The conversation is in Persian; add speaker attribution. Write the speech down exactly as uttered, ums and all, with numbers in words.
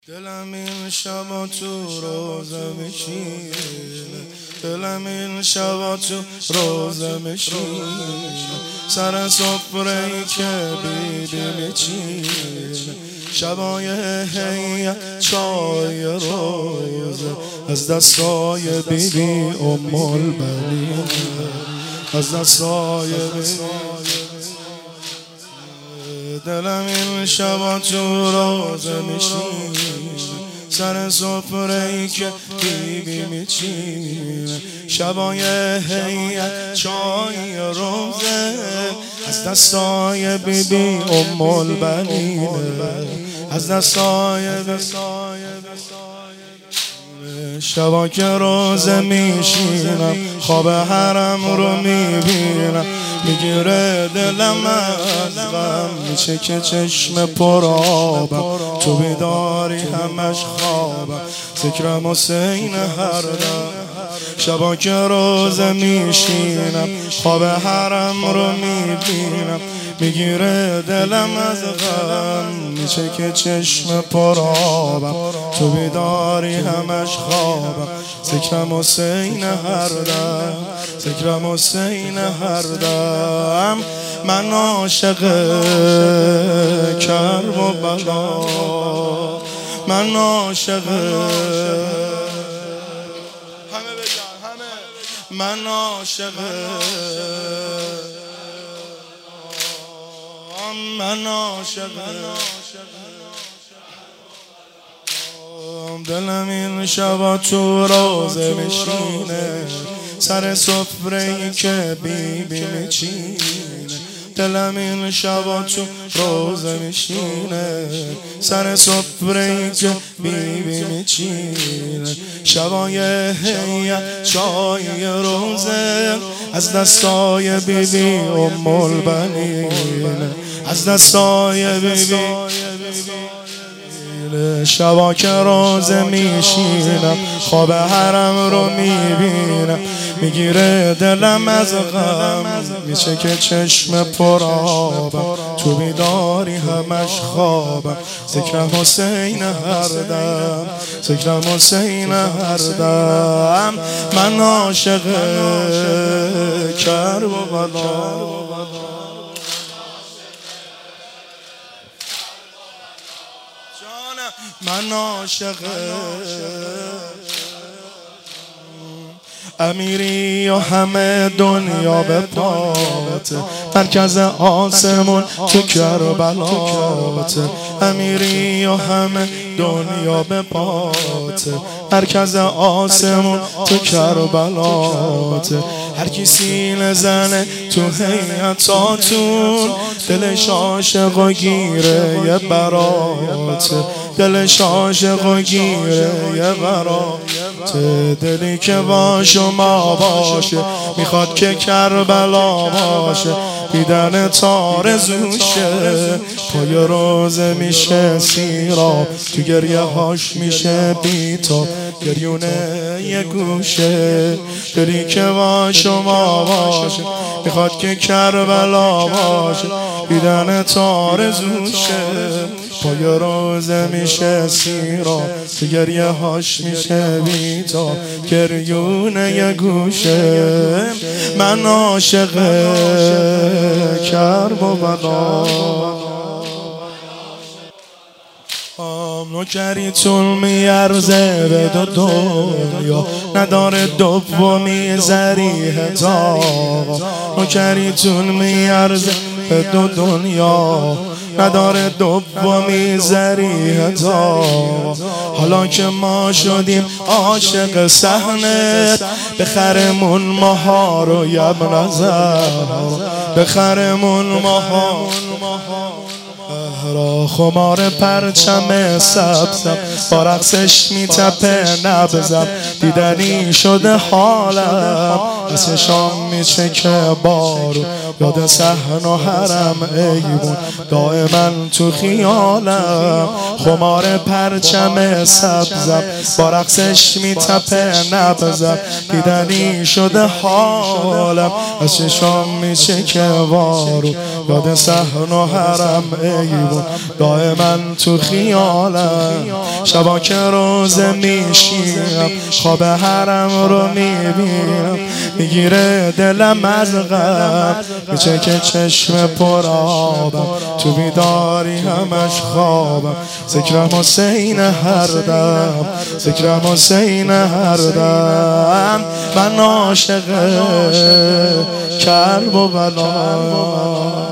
Speaker 1: دلم این شبا تو روزه میشینه، دلم این شبا تو روزه میشینه، سر سفره‌ای که بیبی میچینه، شبای هیئت چای روزه از دستای بیبی ام البنین، از دستای بیبی. دلم این شبا تو روزه میشینه، سر سفره‌ای که بیبی میچینه، شبای هیئت چای روزه از دستای بیبی ام البنین، از دستای بیبی. شبا که روزه میشینم خواب حرم رو میبینم، میگیره دلم از غم، میشه که چشم پر آبم، تو بیداری همش خوابم، ذکرم حسین هر دم. شبا که روزه میشینم خواب حرم رو میبینم، میگیره دلم از غم، میشه که چشم پر آبم، تو بیداری همش خوابم، ذکرم حسین هر دم، ذکرم حسین هر دم. من عاشق کرب و بلا، من عاشق، همه بگن همه، من عاشق، من عاشق. دلم این شبا تو روزه میشینه، سر سفره‌ای که بیبی میچینه، دلم این شبا تو روزه میشینه، سر سفره‌ای که بیبی میچینه، شبای هیئت چای روزه از دستای بیبی ام البنین، از دستای بیبی. شبا که روزه میشینم خواب حرم رو میبینم، میگیره دلم از غم، میشه که چشم پر آبم، تو بیداری همش خوابم، ذکرم حسین هر دم، ذکرم حسین هر دم. من عاشق کرب و بلا، من عاشق امیری و همه دنیا به پات، مرکز آسمون تو کربلات، امیری و همه دنیا به پات، مرکز آسمون تو کربلات. هر کی سینه زنه تو هیئتاتون، دلش عاشق و گیره یه برات، دلش عاشق و گیره یه برات. دلی که با شما باشه میخواد که کربلا باشه، دیدن تارزوشه، پای روزه میشه سیراب، تو گریه هاش میشه بیتاب، گریونه یه گوشه. دلی که با شما باشه میخواد که کربلا باشه، دیدن تارزوشه، پای روزه میشه سیراب، تو گریه هاش میشه بیتاب، گریونه یه گوشه. من عاشق کرب و بلا، نوکریتون میارزه به دو دنیا، نداره دومی ذریح آقا، نوکریتون میارزه به دو دنیا، نداره دومی ذریح آقا. حالا که ما شدیم عاشق صحنت، بخرمون ماها رو یبن زهرا، بخرمون ماها را خمار پرچم سبزم، با رقصش میتپه نبزم، دیدنی شده حالم، مثل شام میشه که بارو یاد صحن و حرم ایوون دائما تو خیالم. خمار پرچم سبزم با رقصش میتپه نبزم، دیدنی شده حالم از چشام میشه که وارو. یاد صحن و حرم ایوون دائما تو خیالم. شبا که روزه میشینم خواب حرم رو میبینم، میگیره دلم از غم میچه که چشم پر آبم، تو بیداری همش خوابم. ذکرم حسین هر دم، ذکرم حسین هر دم. من عاشق کرب و بلا